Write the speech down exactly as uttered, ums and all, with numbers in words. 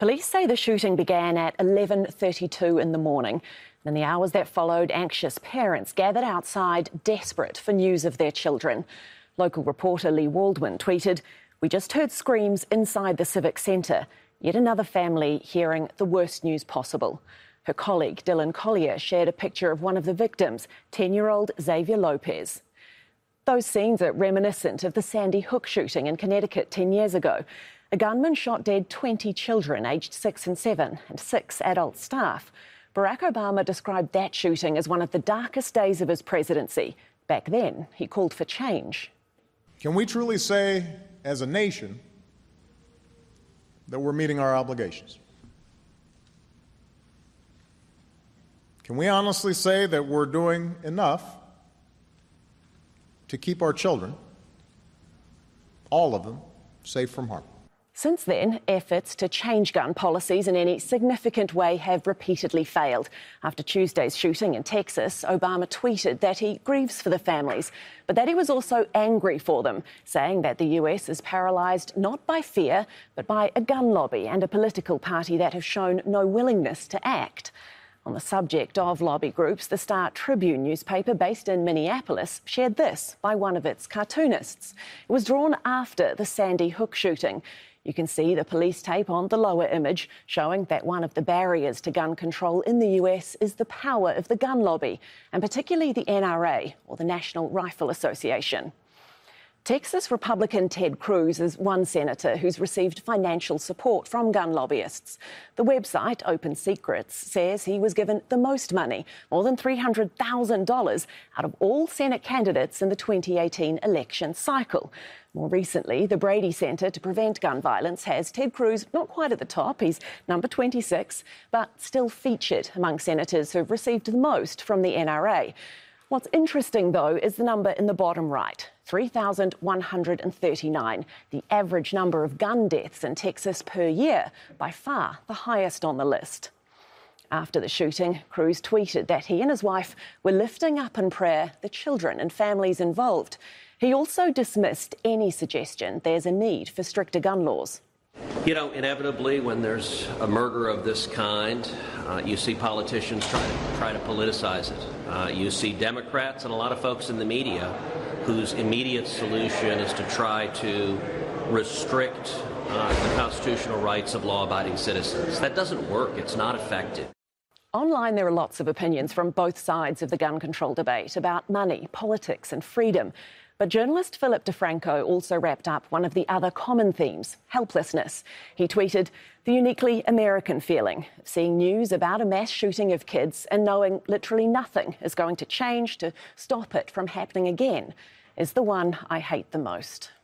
Police say the shooting began at eleven thirty-two in the morning. In the hours that followed, anxious parents gathered outside, desperate for news of their children. Local reporter Lee Waldman tweeted, "We just heard screams inside the Civic Centre. Yet another family hearing the worst news possible." Her colleague Dylan Collier shared a picture of one of the victims, ten-year-old Xavier Lopez. Those scenes are reminiscent of the Sandy Hook shooting in Connecticut ten years ago. A gunman shot dead twenty children aged six and seven and six adult staff. Barack Obama described that shooting as one of the darkest days of his presidency. Back then, he called for change. Can we truly say, as a nation, that we're meeting our obligations? Can we honestly say that we're doing enough to keep our children, all of them, safe from harm? Since then, efforts to change gun policies in any significant way have repeatedly failed. After Tuesday's shooting in Texas, Obama tweeted that he grieves for the families, but that he was also angry for them, saying that the U S is paralysed not by fear, but by a gun lobby and a political party that have shown no willingness to act. On the subject of lobby groups, the Star Tribune newspaper based in Minneapolis shared this by one of its cartoonists. It was drawn after the Sandy Hook shooting. You can see the police tape on the lower image, showing that one of the barriers to gun control in the U S is the power of the gun lobby, and particularly the N R A, or the National Rifle Association. Texas Republican Ted Cruz is one senator who's received financial support from gun lobbyists. The website Open Secrets says he was given the most money, more than three hundred thousand dollars, out of all Senate candidates in the twenty eighteen election cycle. More recently, the Brady Center to Prevent Gun Violence has Ted Cruz not quite at the top, he's number twenty-six, but still featured among senators who've received the most from the N R A. What's interesting, though, is the number in the bottom right, three thousand one hundred thirty-nine, the average number of gun deaths in Texas per year, by far the highest on the list. After the shooting, Cruz tweeted that he and his wife were lifting up in prayer the children and families involved. He also dismissed any suggestion there's a need for stricter gun laws. You know, inevitably, when there's a murder of this kind, uh, you see politicians try to, try to politicize it. Uh, you see Democrats and a lot of folks in the media whose immediate solution is to try to restrict uh, the constitutional rights of law-abiding citizens. That doesn't work. It's not effective. Online, there are lots of opinions from both sides of the gun control debate about money, politics and freedom. But journalist Philip DeFranco also wrapped up one of the other common themes, helplessness. He tweeted, "The uniquely American feeling of seeing news about a mass shooting of kids and knowing literally nothing is going to change to stop it from happening again is the one I hate the most."